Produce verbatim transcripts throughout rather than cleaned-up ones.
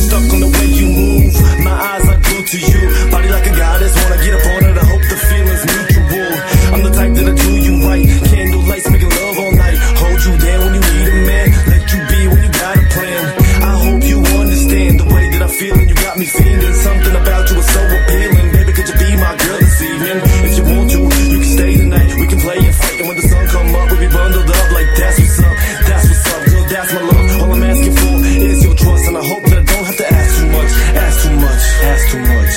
stuck on the way you move. My eyes are glued to you. Body like a goddess, wanna get up on it. I hope the feeling's mutual. I'm the type that'll do you right. Candle lights making love all night. Hold you down when you need a man. Let you be when you got a plan. I hope you understand the way that I feel and you got me feeling. Something about you is so appealing. Baby, could you be my girl this evening? If you want to, you can stay tonight. We can play and fight, and when the sun come up, we'll be bundled up like that's what's up. That's what's up, girl, that's my love. All I'm asking for is your trust, and I hope that I don't have to ask too much. Ask too much, ask too much.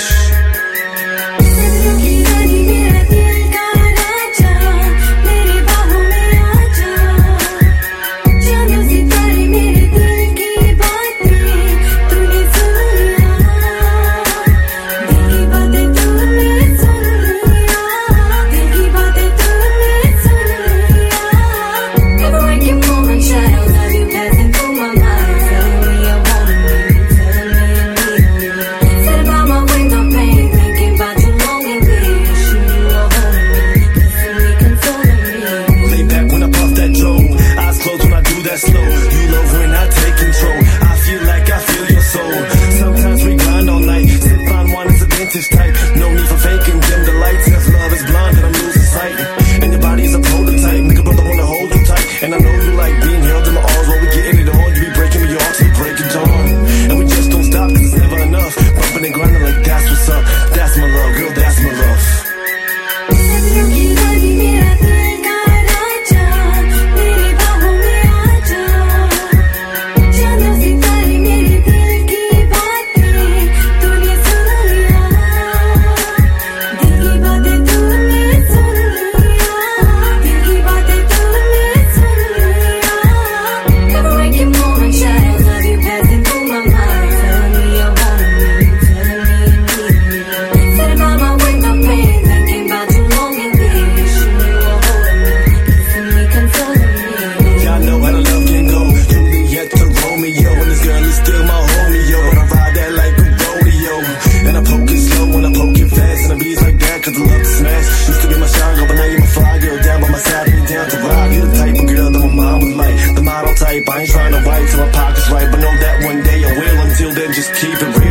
Slow, you love when I take control. I feel like I feel your soul. Sometimes we grind all night. Sip on wine is a vintage type. No need for faking, dim the lights. Cause love is blind and I'm losing sight. And your body is a prototype. Make a brother wanna hold you tight. And I know you like being held in my arms while we getting it on. You be breaking me off, so break it on. And we just don't stop cause it's never enough. Bumping and grinding like that's what's up. That's my love, girl, that's my love. Cause I love to smash. Used to be my shy girl, but now you're my fly girl. Down by my side and you down to ride. You're the type of girl that my mom was like. The model type, I ain't trying to wipe till my pocket's right. But know that one day I will. Until then, just keep it real.